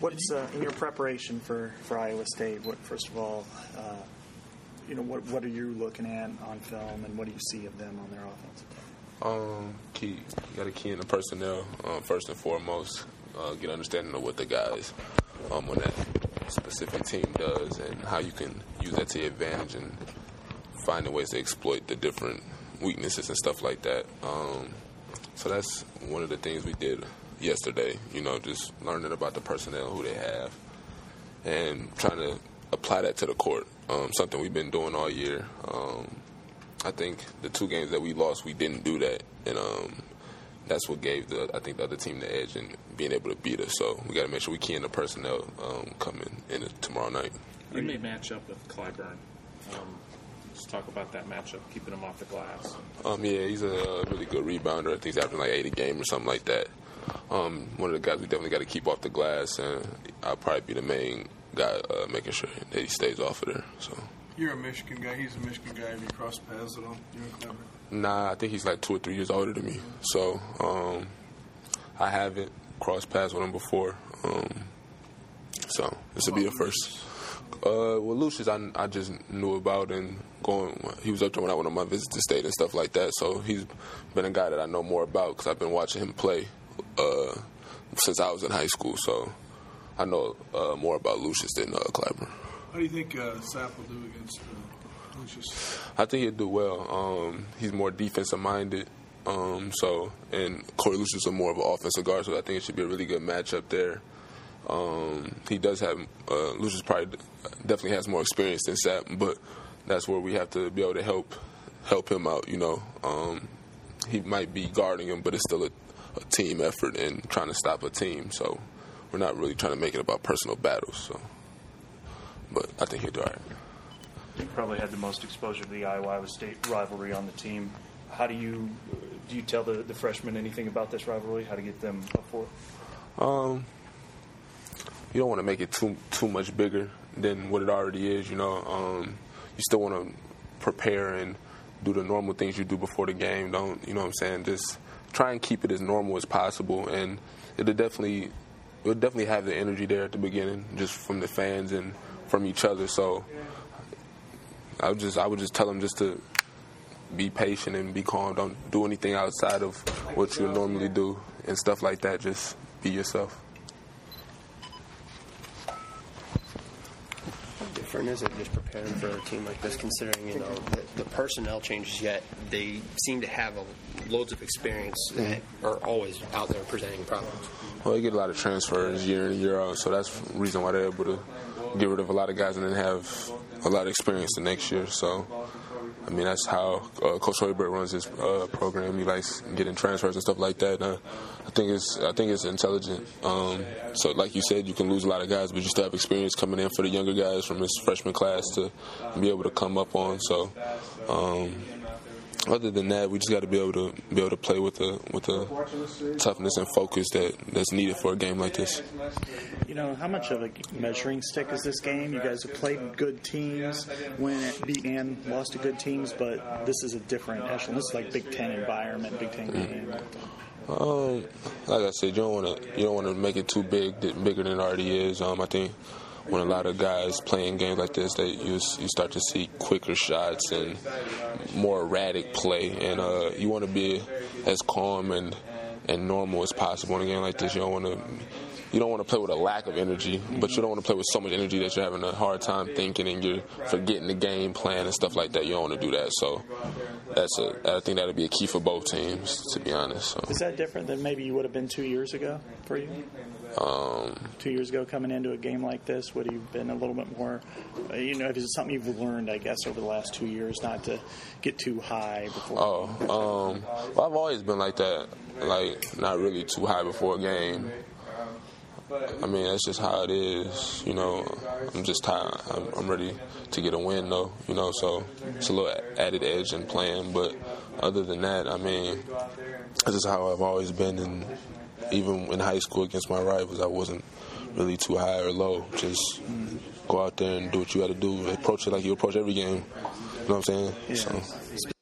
What's in your preparation for Iowa State? First of all, what are you looking at on film, and what do you see of them on their offensive team? You got to key in the personnel first and foremost. Get understanding of what the guys on that specific team does, and how you can use that to your advantage, and finding ways to exploit the different weaknesses and stuff like that. So that's one of the things we did yesterday. Just learning about the personnel, who they have, and trying to apply that to the court. Something we've been doing all year. I think the 2 games that we lost, we didn't do that, and that's what gave the other team the edge in being able to beat us. So we got to make sure we key in the personnel coming in tomorrow night. You may match up with Clyburn. Let's talk about that matchup, keeping him off the glass. Yeah, he's a really good rebounder. I think he's averaging like 8 a game or something like that. One of the guys we definitely got to keep off the glass, and I'll probably be the main guy making sure that he stays off of there. So. You're a Michigan guy. He's a Michigan guy. Have you crossed paths at all? You and Clyburn? Nah, I think he's like 2 or 3 years older than me. So I haven't crossed paths with him before. So this will be the first. Well, Lucius, I just knew about, and he was up there when I went on my visit to state and stuff like that. So he's been a guy that I know more about because I've been watching him play since I was in high school. So I know more about Lucius than Clyburn. How do you think Sapp will do against Lucius? I think he'll do well. He's more defensive minded. And Corey Lucius is more of an offensive guard, so I think it should be a really good matchup there. He does have Lucius definitely has more experience than Sapp, but that's where we have to be able to help him out. He might be guarding him, but it's still a team effort and trying to stop a team. So we're not really trying to make it about personal battles. So, but I think he'll do all right. You probably had the most exposure to the Iowa State rivalry on the team. How do you tell the freshmen anything about this rivalry? How to get them up for it? You don't want to make it too much bigger than what it already is. You still want to prepare and do the normal things you do before the game. Don't, you know what I'm saying? Just try and keep it as normal as possible, and it'll definitely have the energy there at the beginning, just from the fans and from each other. So I would just tell them just to be patient and be calm. Don't do anything outside of what you normally do and stuff like that. Just be yourself. How different is it just preparing for a team like this, considering the personnel changes, yet they seem to have loads of experience that are always out there presenting problems? Well, they get a lot of transfers year in and year out, so that's the reason why they're able to get rid of a lot of guys and then have a lot of experience the next year. So, I mean, that's how Coach Hoiberg runs his program. He likes getting transfers and stuff like that. I think it's intelligent. So, like you said, you can lose a lot of guys, but you still have experience coming in for the younger guys from his freshman class to be able to come up on. So, other than that, we just got to be able to play with the toughness and focus that's needed for a game like this. How much of a measuring stick is this game? You guys have played good teams, beat and lost to good teams, but this is a different echelon. This is like Big Ten environment, Big Ten game. Like I said, you don't want to make it too bigger than it already is. I think when a lot of guys playing games like this, you start to see quicker shots and more erratic play, and you want to be as calm and normal as possible in a game like this. You don't want to play with a lack of energy, but you don't want to play with so much energy that you're having a hard time thinking and you're forgetting the game plan and stuff like that. You don't want to do that. So I think that'll be a key for both teams, to be honest. So. Is that different than maybe you would have been 2 years ago for you? 2 years ago, coming into a game like this, would you have been a little bit more, if it's something you've learned, I guess, over the last 2 years, not to get too high before? Well, I've always been like that, like not really too high before a game. I mean, that's just how it is, I'm just tired. I'm ready to get a win, though, so it's a little added edge in playing. But other than that, I mean, that's just how I've always been. And even in high school against my rivals, I wasn't really too high or low. Just go out there and do what you got to do. Approach it like you approach every game. You know what I'm saying? Yeah. So.